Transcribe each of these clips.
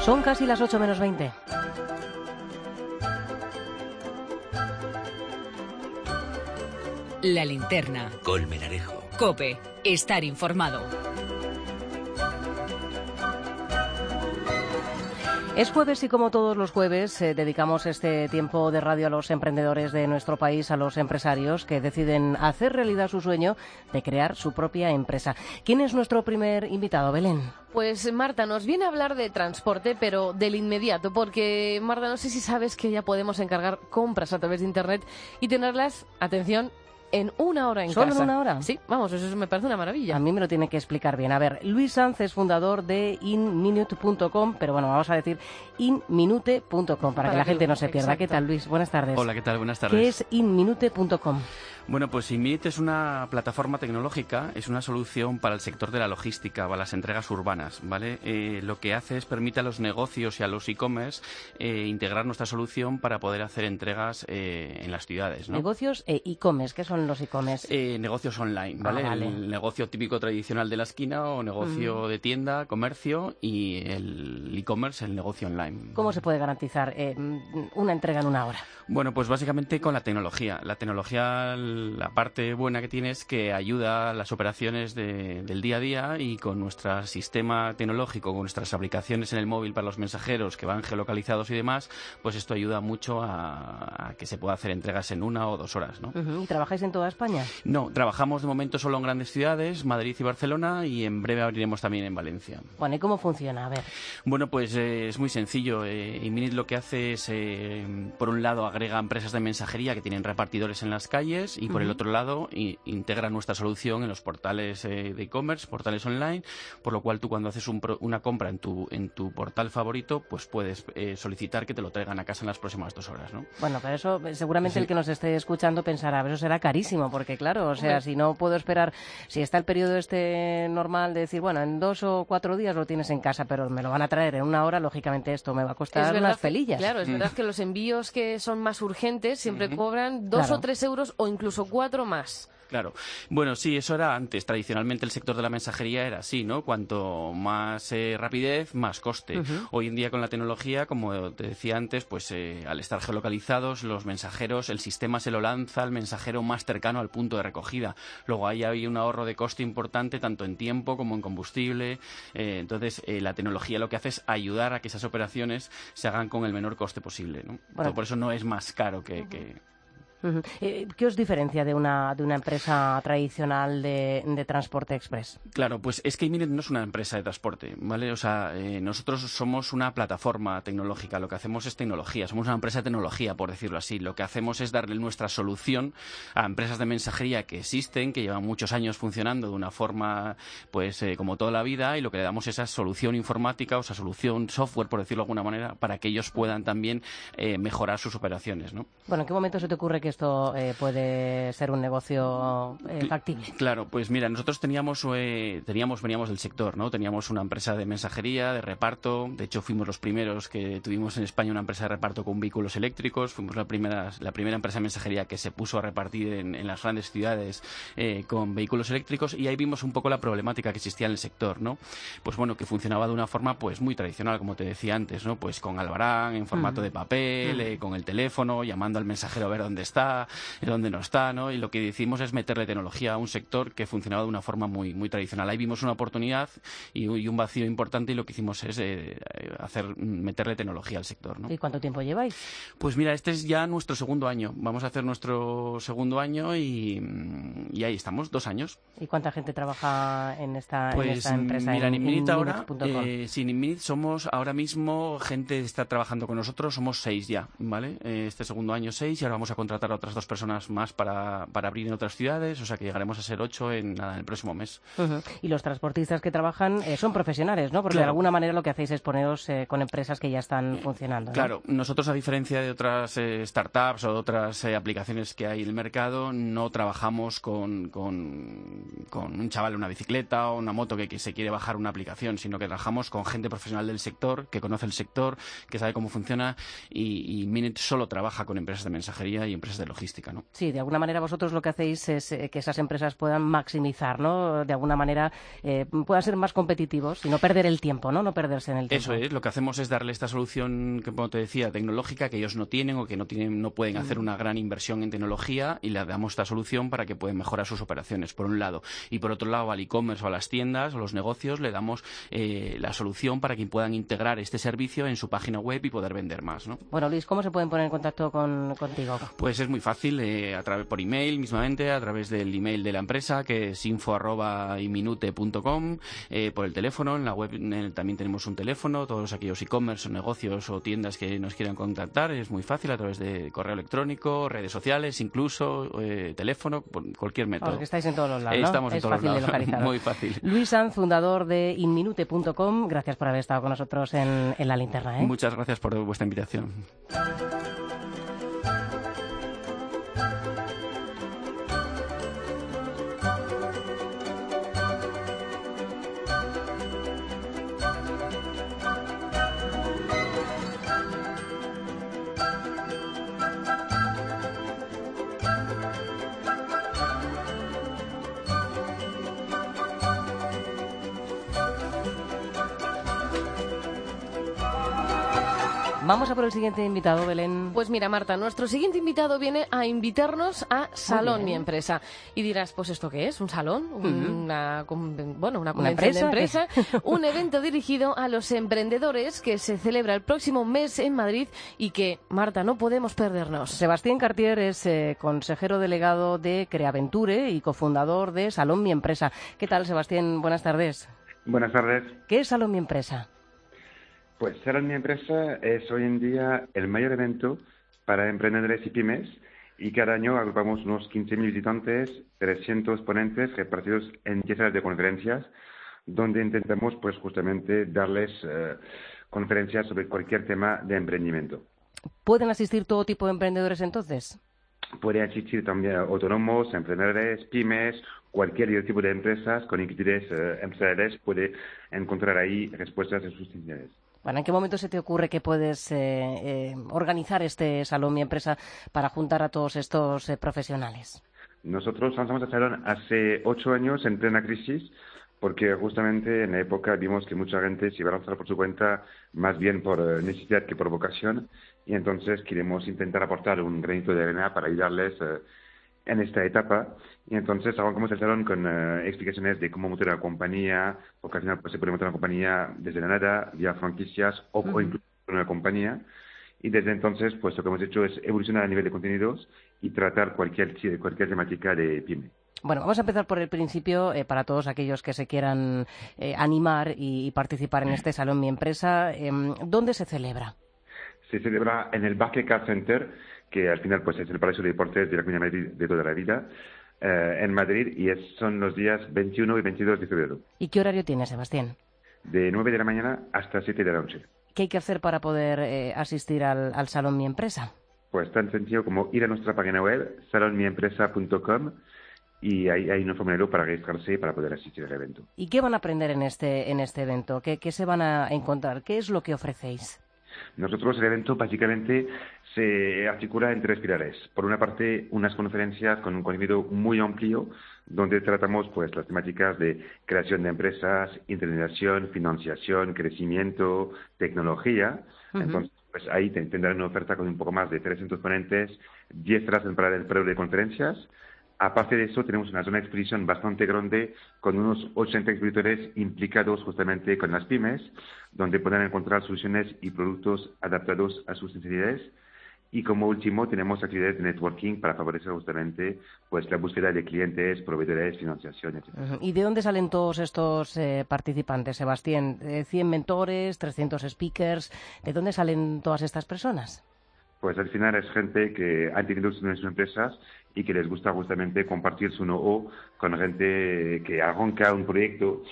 Son casi las 8 menos 20. La linterna. Colmenarejo. COPE. Estar informado. Es jueves y como todos los jueves dedicamos este tiempo de radio a los emprendedores de nuestro país, a los empresarios que deciden hacer realidad su sueño de crear su propia empresa. ¿Quién es nuestro primer invitado, Belén? Pues Marta nos viene a hablar de transporte, pero del inmediato, porque Marta, no sé si sabes que ya podemos encargar compras a través de Internet y tenerlas, atención, en una hora en casa. ¿Solo en una hora? Sí, vamos, eso me parece una maravilla. A mí me lo tiene que explicar bien. A ver, Luis Sanz es fundador de inminute.com, pero bueno, vamos a decir inminute.com para que la gente no se pierda. Exacto. ¿Qué tal, Luis? Buenas tardes. Hola, ¿qué tal? Buenas tardes. ¿Qué es inminute.com? Bueno, pues Inminute es una plataforma tecnológica, es una solución para el sector de la logística, para las entregas urbanas, ¿vale? Lo que hace es permite a los negocios y a los e-commerce integrar nuestra solución para poder hacer entregas en las ciudades, ¿no? Negocios e e-commerce. ¿Qué son los e-commerce? Negocios online, ¿vale? Vale. El negocio típico tradicional de la esquina o negocio de tienda, comercio, y el e-commerce, el negocio online. ¿Cómo se puede garantizar una entrega en una hora? Bueno, pues básicamente con la tecnología. La tecnología, la parte buena que tiene es que ayuda a las operaciones del día a día, y con nuestro sistema tecnológico, con nuestras aplicaciones en el móvil para los mensajeros que van geolocalizados y demás, pues esto ayuda mucho a que se pueda hacer entregas en 1 o 2 horas, ¿no? ¿Y trabajáis en toda España? No, trabajamos de momento solo en grandes ciudades, Madrid y Barcelona, y en breve abriremos también en Valencia. Bueno, ¿y cómo funciona? A ver. Bueno, pues es muy sencillo. Inminit lo que hace es, por un lado, agrega empresas de mensajería que tienen repartidores en las calles, y por el otro lado integra nuestra solución en los portales de e-commerce, portales online, por lo cual tú cuando haces una compra en tu portal favorito, pues puedes solicitar que te lo traigan a casa en las próximas 2 horas, ¿no? Bueno, pero eso seguramente el que nos esté escuchando pensará, eso será carísimo, porque claro, o sea, si no puedo esperar, si está el periodo normal de decir, bueno, en 2 o 4 días lo tienes en casa, pero me lo van a traer en 1 hora, lógicamente esto me va a costar unas pelillas. Claro, es verdad que los envíos que son más urgentes siempre cobran 2 Claro. o 3 euros o incluso 4 más. Claro. Bueno, sí, eso era antes. Tradicionalmente el sector de la mensajería era así, ¿no? Cuanto más rapidez, más coste. Hoy en día con la tecnología, como te decía antes, pues al estar geolocalizados, los mensajeros, el sistema se lo lanza al mensajero más cercano al punto de recogida. Luego ahí hay un ahorro de coste importante, tanto en tiempo como en combustible. Entonces, la tecnología lo que hace es ayudar a que esas operaciones se hagan con el menor coste posible, ¿no? Bueno. Por eso no es más caro que... ¿Qué os diferencia de una empresa tradicional de transporte express? Claro, pues es que Inminit no es una empresa de transporte, ¿vale? O sea, nosotros somos una plataforma tecnológica, lo que hacemos es tecnología, somos una empresa de tecnología, por decirlo así. Lo que hacemos es darle nuestra solución a empresas de mensajería que existen, que llevan muchos años funcionando de una forma, pues, como toda la vida, y lo que le damos es esa solución informática, o esa solución software, por decirlo de alguna manera, para que ellos puedan también mejorar sus operaciones, ¿no? Bueno, ¿en qué momento se te ocurre que esto puede ser un negocio factible? Claro, pues mira, nosotros veníamos del sector, ¿no? Teníamos una empresa de mensajería, de reparto. De hecho, fuimos los primeros que tuvimos en España una empresa de reparto con vehículos eléctricos. Fuimos la primera empresa de mensajería que se puso a repartir en las grandes ciudades con vehículos eléctricos, y ahí vimos un poco la problemática que existía en el sector, ¿no? Pues bueno, que funcionaba de una forma pues muy tradicional, como te decía antes, ¿no? Pues con albarán, en formato de papel, con el teléfono, llamando al mensajero a ver dónde está, dónde no está, ¿no? Y lo que hicimos es meterle tecnología a un sector que funcionaba de una forma muy, muy tradicional. Ahí vimos una oportunidad y un vacío importante, y lo que hicimos es meterle tecnología al sector, ¿no? ¿Y cuánto tiempo lleváis? Pues mira, este es ya nuestro segundo año. Vamos a hacer nuestro segundo año y ahí estamos, 2 años. ¿Y cuánta gente trabaja en esta empresa? Mira, en Inminit ahora, Inminute.com? sí, en Inminit somos ahora mismo, gente está trabajando con nosotros, somos 6 ya, ¿vale? Este segundo año 6, y ahora vamos a contratar a otras 2 personas más para abrir en otras ciudades, o sea que llegaremos a ser 8 en el próximo mes. Y los transportistas que trabajan son profesionales, ¿no? Porque Claro. de alguna manera lo que hacéis es poneros con empresas que ya están funcionando, ¿no? Claro, nosotros, a diferencia de otras startups o de otras aplicaciones que hay en el mercado, no trabajamos con un chaval en una bicicleta o una moto que se quiere bajar una aplicación, sino que trabajamos con gente profesional del sector, que conoce el sector, que sabe cómo funciona, y Minute solo trabaja con empresas de mensajería y empresas empresas de logística, ¿no? Sí, de alguna manera vosotros lo que hacéis es que esas empresas puedan maximizar, ¿no? De alguna manera puedan ser más competitivos y no perder el tiempo, ¿no? No perderse en el tiempo. Eso es, lo que hacemos es darle esta solución que, como te decía, tecnológica, que ellos no tienen o que no pueden hacer una gran inversión en tecnología, y le damos esta solución para que puedan mejorar sus operaciones, por un lado. Y por otro lado, al e-commerce o a las tiendas o los negocios le damos la solución para que puedan integrar este servicio en su página web y poder vender más, ¿no? Bueno, Luis, ¿cómo se pueden poner en contacto contigo? Pues es muy fácil, por email mismamente, a través del email de la empresa, que es info@inminute.com, por el teléfono, en la web también tenemos un teléfono, todos aquellos e-commerce o negocios o tiendas que nos quieran contactar, es muy fácil, a través de correo electrónico, redes sociales, incluso teléfono, por cualquier método. Porque estáis en todos los lados, ¿no? Estamos en todos los lados. Es fácil de localizar. Muy fácil. Luis Sanz, fundador de inminute.com, gracias por haber estado con nosotros en La Linterna, ¿eh? Muchas gracias por vuestra invitación. Vamos a por el siguiente invitado, Belén. Pues mira, Marta, nuestro siguiente invitado viene a invitarnos a Salón Mi Empresa. Y dirás, pues ¿esto qué es? ¿Un salón? Una convención de empresa. Un evento dirigido a los emprendedores que se celebra el próximo mes en Madrid y que, Marta, no podemos perdernos. Sebastián Cartier es consejero delegado de Creaventure y cofundador de Salón Mi Empresa. ¿Qué tal, Sebastián? Buenas tardes. Buenas tardes. ¿Qué es Salón Mi Empresa? Pues Salón Mi Empresa es hoy en día el mayor evento para emprendedores y pymes, y cada año agrupamos unos 15.000 visitantes, 300 ponentes repartidos en 10 salas de conferencias, donde intentamos pues justamente darles conferencias sobre cualquier tema de emprendimiento. ¿Pueden asistir todo tipo de emprendedores entonces? Puede asistir también autónomos, emprendedores, pymes, cualquier tipo de empresas con inquietudes empresariales puede encontrar ahí respuestas a sus necesidades. Bueno, ¿en qué momento se te ocurre que puedes organizar este Salón Mi Empresa para juntar a todos estos profesionales? Nosotros lanzamos el salón hace 8 años en plena crisis, porque justamente en la época vimos que mucha gente se iba a lanzar por su cuenta, más bien por necesidad que por vocación, y entonces queremos intentar aportar un granito de arena para ayudarles en esta etapa. Y entonces arrancamos el salón con explicaciones de cómo montar una compañía, porque al final pues, se puede montar una compañía desde la nada, vía franquicias o incluso una compañía. Y desde entonces pues lo que hemos hecho es evolucionar a nivel de contenidos y tratar cualquier temática de pyme. Bueno, vamos a empezar por el principio para todos aquellos que se quieran animar y participar en este Salón Mi Empresa. ¿Dónde se celebra? Se celebra en el Barclaycard Center, que al final pues es el Palacio de Deportes de la Comunidad de Madrid de toda la vida, en Madrid, y son los días 21 y 22 de febrero. ¿Y qué horario tiene, Sebastián? De 9 de la mañana hasta 7 de la noche. ¿Qué hay que hacer para poder asistir al Salón Mi Empresa? Pues tan sencillo como ir a nuestra página web, salonmiempresa.com, y ahí hay un formulario para registrarse y para poder asistir al evento. ¿Y qué van a aprender en este evento? ¿Qué se van a encontrar? ¿Qué es lo que ofrecéis? Nosotros el evento básicamente se articula en 3 pilares. Por una parte, unas conferencias con un contenido muy amplio, donde tratamos pues las temáticas de creación de empresas, internalización, financiación, crecimiento, tecnología. Entonces, pues ahí tendrán una oferta con un poco más de 300 ponentes, 10 salas para el periodo de conferencias. Aparte de eso, tenemos una zona de exposición bastante grande con unos 80 expositores implicados justamente con las pymes, donde podrán encontrar soluciones y productos adaptados a sus necesidades. Y como último, tenemos actividades de networking para favorecer justamente pues la búsqueda de clientes, proveedores, financiación, etc. ¿Y de dónde salen todos estos participantes, Sebastián? ¿100 mentores, 300 speakers? ¿De dónde salen todas estas personas? Pues al final es gente que ha tenido sus empresas y que les gusta justamente compartir su know-how con gente que arranca un proyecto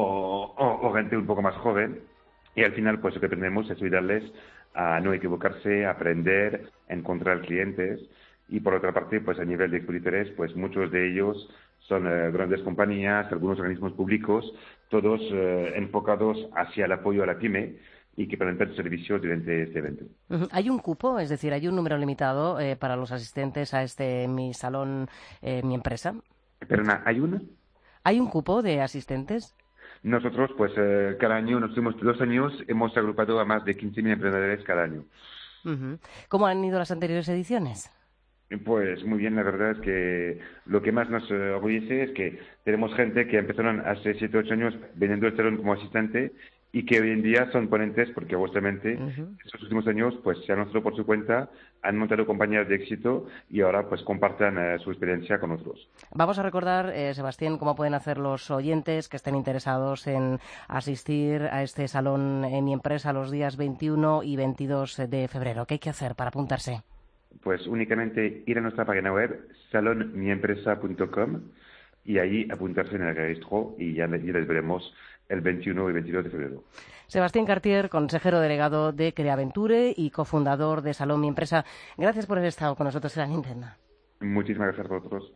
o gente un poco más joven. Y al final pues lo que aprendemos es ayudarles a no equivocarse, a aprender, a encontrar clientes. Y por otra parte, pues a nivel de expositores, pues muchos de ellos son grandes compañías, algunos organismos públicos, todos enfocados hacia el apoyo a la pyme, y que puedan ver servicios durante este evento. ¿Hay un cupo? Es decir, ¿hay un número limitado para los asistentes a Mi Salón, Mi Empresa? Perdona, ¿hay una? ¿Hay un cupo de asistentes? Nosotros, pues, cada año, en los últimos 2 años, hemos agrupado a más de 15.000 emprendedores cada año. ¿Cómo han ido las anteriores ediciones? Pues muy bien, la verdad es que lo que más nos orgullece es que tenemos gente que empezaron hace 7 o 8 años vendiendo el salón como asistente y que hoy en día son ponentes porque justamente estos últimos años pues se han lanzado por su cuenta, han montado compañías de éxito y ahora pues compartan su experiencia con otros. Vamos a recordar, Sebastián, cómo pueden hacer los oyentes que estén interesados en asistir a este salón en Mi Empresa los días 21 y 22 de febrero. ¿Qué hay que hacer para apuntarse? Pues únicamente ir a nuestra página web salonmiempresa.com y ahí apuntarse en el registro y ya les veremos el 21 y 22 de febrero. Sebastián Cartier, consejero delegado de Creaventure y cofundador de Salón Mi Empresa. Gracias por haber estado con nosotros en la Nintendo. Muchísimas gracias a vosotros.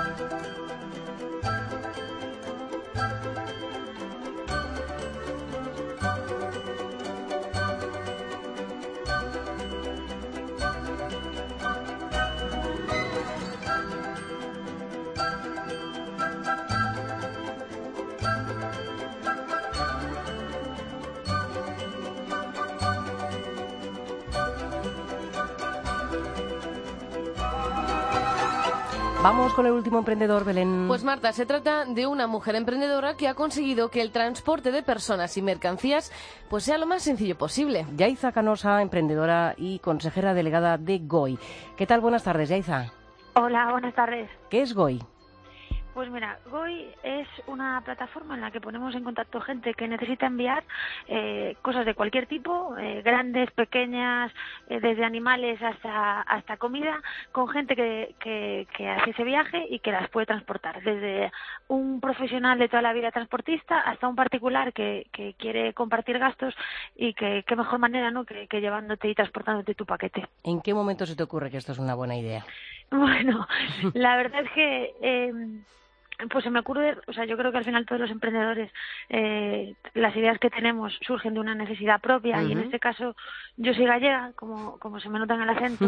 Vamos con el último emprendedor, Belén. Pues Marta, se trata de una mujer emprendedora que ha conseguido que el transporte de personas y mercancías pues sea lo más sencillo posible. Yaiza Canosa, emprendedora y consejera delegada de GOI. ¿Qué tal? Buenas tardes, Yaiza. Hola, buenas tardes. ¿Qué es GOI? Pues mira, GOI es una plataforma en la que ponemos en contacto gente que necesita enviar cosas de cualquier tipo, grandes, pequeñas, desde animales hasta comida, con gente que hace ese viaje y que las puede transportar. Desde un profesional de toda la vida transportista hasta un particular que quiere compartir gastos y que qué mejor manera, ¿no?, que llevándote y transportándote tu paquete. ¿En qué momento se te ocurre que esto es una buena idea? Bueno, la verdad es que pues se me ocurre, o sea, yo creo que al final todos los emprendedores, las ideas que tenemos surgen de una necesidad propia y en este caso yo soy gallega, como se me nota en el acento,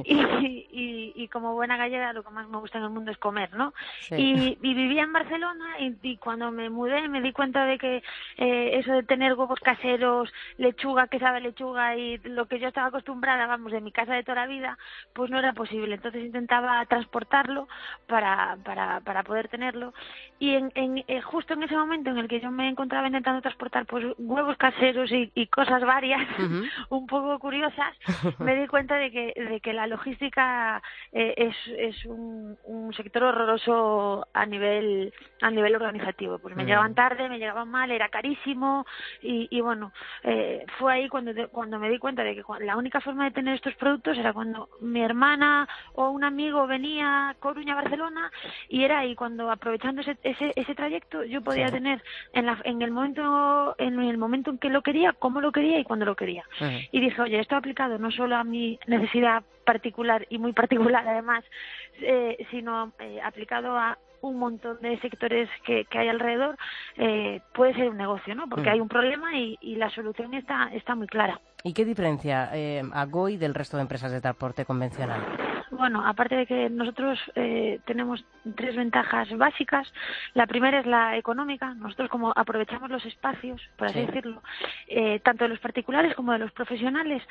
y como buena gallega lo que más me gusta en el mundo es comer, ¿no? Sí. Y vivía en Barcelona y cuando me mudé me di cuenta de que eso de tener huevos caseros, lechuga, que sabe lechuga y lo que yo estaba acostumbrada, vamos, de mi casa de toda la vida, pues no era posible. Entonces intentaba transportarlo para poder tenerlo y justo en ese momento en el que yo me encontraba intentando transportar pues huevos caseros y cosas varias un poco curiosas, me di cuenta de que la logística es un sector horroroso a nivel organizativo. Pues me llegaban tarde, me llegaban mal, era carísimo y bueno, fue ahí cuando me di cuenta de que la única forma de tener estos productos era cuando mi hermana o un amigo venía a Coruña, Barcelona, y era ahí cuando aprovechando ese trayecto yo podía tener en el momento en que lo quería, cómo lo quería y cuándo lo quería. Y dije, oye, esto aplicado no solo a mi necesidad particular y muy particular además, sino aplicado a un montón de sectores que hay alrededor, puede ser un negocio, ¿no? Porque hay un problema y la solución está muy clara. ¿Y qué diferencia a GOI del resto de empresas de transporte convencional? Bueno, aparte de que nosotros tenemos 3 ventajas básicas. La primera es la económica. Nosotros, como aprovechamos los espacios, por así decirlo, tanto de los particulares como de los profesionales,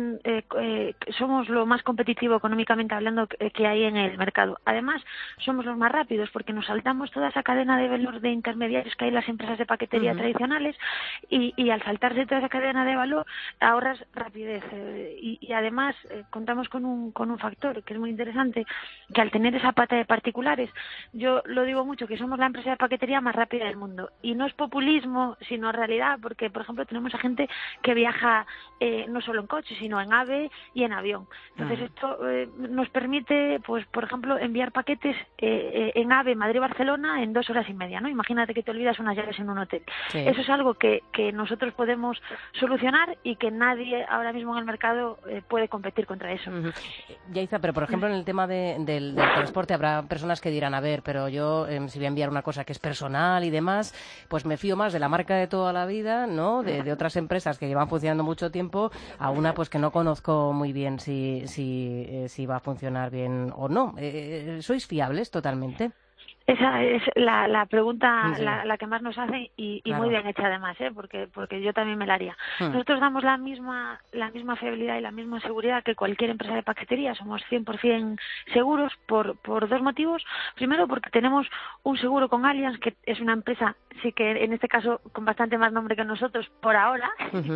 somos lo más competitivo económicamente hablando que hay en el mercado. Además, somos los más rápidos porque nos saltamos toda esa cadena de valor de intermediarios que hay en las empresas de paquetería tradicionales y al saltarse toda esa cadena de valor ahorras rapidez. Y además contamos con un factor que es muy interesante, que al tener esa pata de particulares, yo lo digo mucho, que somos la empresa de paquetería más rápida del mundo. Y no es populismo, sino realidad, porque, por ejemplo, tenemos a gente que viaja no solo en coche, sino en AVE y en avión. Entonces, esto nos permite, pues, por ejemplo, enviar paquetes en AVE Madrid-Barcelona en 2 horas y media, ¿no? Imagínate que te olvidas unas llaves en un hotel. Sí. Eso es algo que nosotros podemos solucionar y que nadie ahora mismo en el mercado puede competir contra eso. Yaiza, pero por ejemplo, en el tema del transporte habrá personas que dirán, a ver, pero yo si voy a enviar una cosa que es personal y demás, pues me fío más de la marca de toda la vida, ¿no? De otras empresas que llevan funcionando mucho tiempo a una pues que no conozco muy bien si va a funcionar bien o no. ¿Sois fiables totalmente? Esa es la pregunta Sí. la que más nos hacen y Claro. muy bien hecha además, porque yo también me la haría. Nosotros damos la misma fiabilidad y la misma seguridad que cualquier empresa de paquetería. Somos 100% seguros por dos motivos. Primero, porque tenemos un seguro con Allianz, que es una empresa, sí que en este caso con bastante más nombre que nosotros por ahora,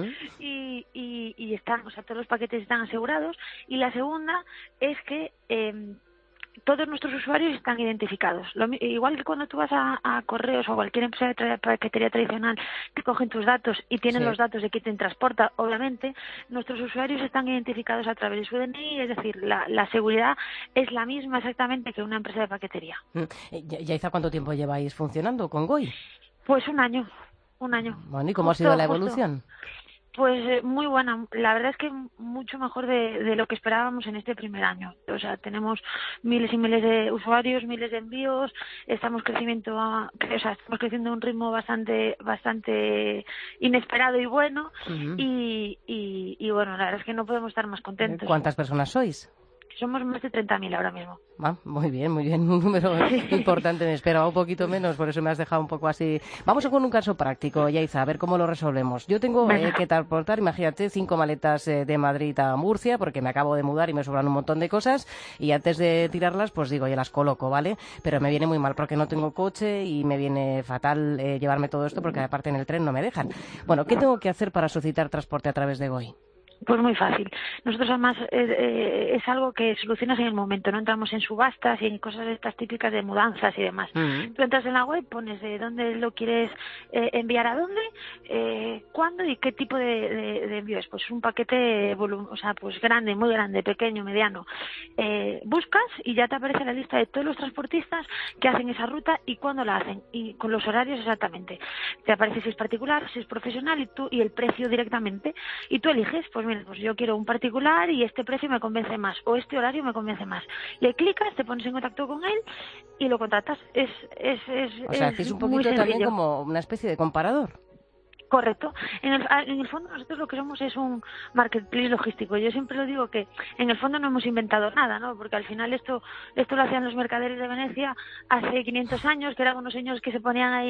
y están, o sea, todos los paquetes están asegurados. Y la segunda es que todos nuestros usuarios están identificados. Igual que cuando tú vas a correos o a cualquier empresa de paquetería tradicional, te cogen tus datos y tienen los datos de quien te transporta, obviamente, nuestros usuarios están identificados a través de su DNI, es decir, la seguridad es la misma exactamente que una empresa de paquetería. Yaiza, ¿cuánto tiempo lleváis funcionando con Goi? Pues un año. Bueno, ¿y cómo ha sido la evolución? Pues muy buena. La verdad es que mucho mejor de lo que esperábamos en este primer año. O sea, tenemos miles y miles de usuarios, miles de envíos, estamos creciendo a un ritmo bastante inesperado y bueno. Y bueno, la verdad es que no podemos estar más contentos. ¿Cuántas personas sois? Somos más de 30.000 ahora mismo. Muy bien, un número importante. Me esperaba un poquito menos, por eso me has dejado un poco así. Vamos con un caso práctico, Yaiza, a ver cómo lo resolvemos. Yo tengo que transportar, imagínate, 5 maletas de Madrid a Murcia, porque me acabo de mudar y me sobran un montón de cosas, y antes de tirarlas, pues digo, ya las coloco, ¿vale? Pero me viene muy mal porque no tengo coche y me viene fatal llevarme todo esto porque aparte en el tren no me dejan. Bueno, ¿qué tengo que hacer para solicitar transporte a través de Goi? Pues muy fácil. Nosotros además es algo que solucionas en el momento, no entramos en subastas y en cosas estas típicas de mudanzas y demás. Tú entras en la web, pones de dónde lo quieres enviar a dónde, cuándo y qué tipo de envío es. Pues un paquete pues grande, muy grande, pequeño, mediano. Buscas y ya te aparece la lista de todos los transportistas que hacen esa ruta y cuándo la hacen y con los horarios exactamente. Te aparece si es particular, si es profesional y el precio directamente y tú eliges, pues mira, pues yo quiero un particular y este precio me convence más o este horario me convence más. Le clicas, te pones en contacto con él y lo contratas. O sea, hacéis un poquito también como una especie de comparador. Correcto. En el fondo nosotros lo que somos es un marketplace logístico. Yo siempre lo digo que en el fondo no hemos inventado nada, ¿no? Porque al final esto lo hacían los mercaderes de Venecia hace 500 años, que eran unos señores que se ponían ahí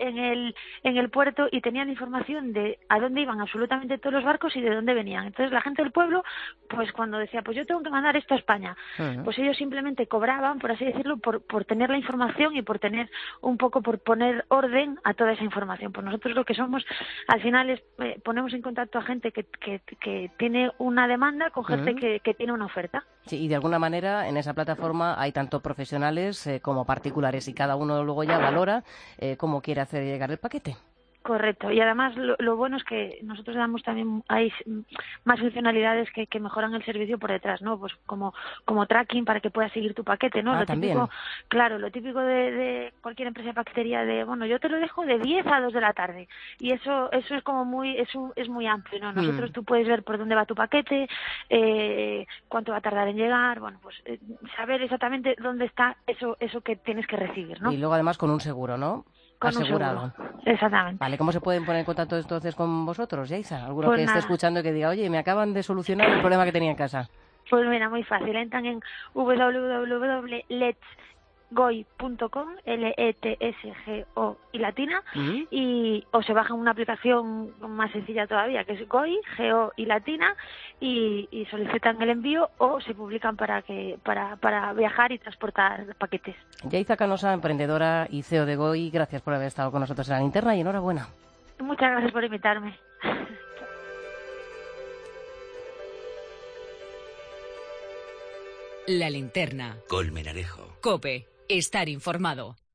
en el puerto y tenían información de a dónde iban absolutamente todos los barcos y de dónde venían. Entonces la gente del pueblo, pues cuando decía, pues yo tengo que mandar esto a España, pues ellos simplemente cobraban, por así decirlo, por tener la información y por tener un poco, por poner orden a toda esa información. Pues nosotros lo que somos al final es ponemos en contacto a gente que tiene una demanda con gente que tiene una oferta. Sí, y de alguna manera en esa plataforma hay tanto profesionales como particulares y cada uno luego ya valora cómo quiere hacer llegar el paquete. Correcto, y además lo bueno es que nosotros damos también, hay más funcionalidades que mejoran el servicio por detrás, ¿no? Pues como tracking para que puedas seguir tu paquete, ¿no? Lo típico de cualquier empresa de paquetería bueno, yo te lo dejo de 10 a 2 de la tarde y eso es como es muy amplio, ¿no? Nosotros tú puedes ver por dónde va tu paquete, cuánto va a tardar en llegar, bueno, pues saber exactamente dónde está eso que tienes que recibir, ¿no? Y luego además con un seguro, ¿no? Asegurado. Exactamente. Vale, ¿cómo se pueden poner en contacto entonces con vosotros, Yaiza? ¿Alguno que esté escuchando y que diga, oye, me acaban de solucionar el problema que tenía en casa? Pues mira, muy fácil. Entran en www.letsgoi.com, LETSGO y latina, o se bajan una aplicación más sencilla todavía, que es Goi, GO y latina, y solicitan el envío o se publican para viajar y transportar paquetes. Yaiza Canosa, emprendedora y CEO de Goi, gracias por haber estado con nosotros en La Linterna y enhorabuena. Muchas gracias por invitarme. La Linterna. Colmenarejo. COPE. Estar informado.